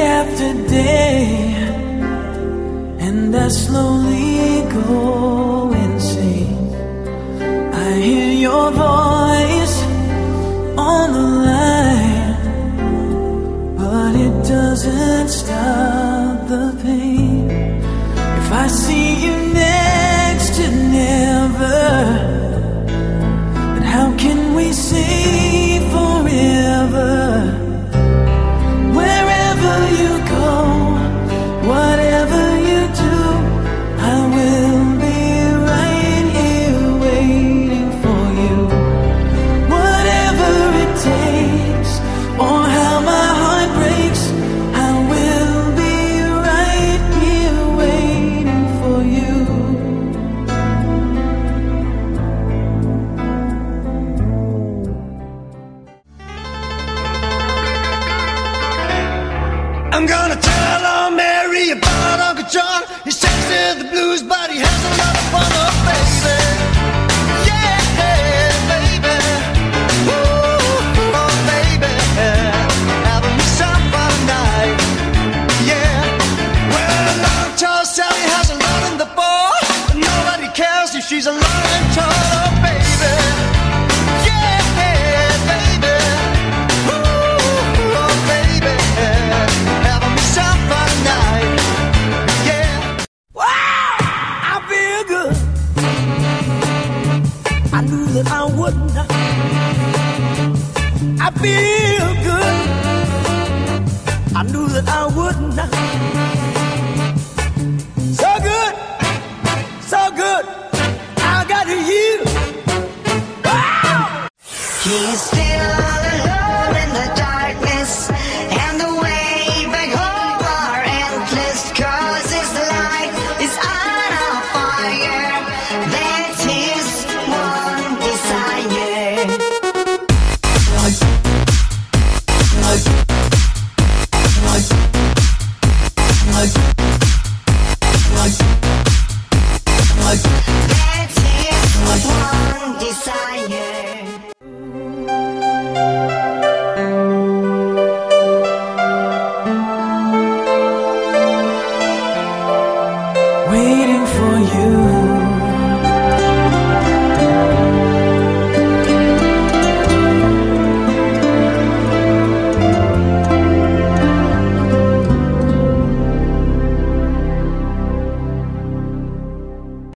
after day, and I slowly go insane. I hear your voice on the line, but it doesn't stop the pain. If I see you next to never, then how can we say forever? Wherever you go, whatever you do, I will be right here waiting for you. Whatever it takes, or how my heart breaks, I will be right here waiting for you. I'm gonna tell Aunt Mary about Uncle John. He sings the blues, but he has a lot of fun, oh baby. Yeah, baby. Ooh, oh baby. Having me some fun tonight. Yeah. Well, Aunt Charles Sally has a lot in the ball, but nobody cares if she's a long and tall, oh baby. Yeah, baby. Ooh, oh baby. Having me some fun tonight. Yeah. Wow, I feel good. I knew that I wouldn't. I feel good. I knew that I wouldn't. So good, so good. I got you. Wow. He's still all alone in the darkness, and the way back home are endless, 'cause his light is on a fire. That's his one desire. That's his one desire. Waiting for you.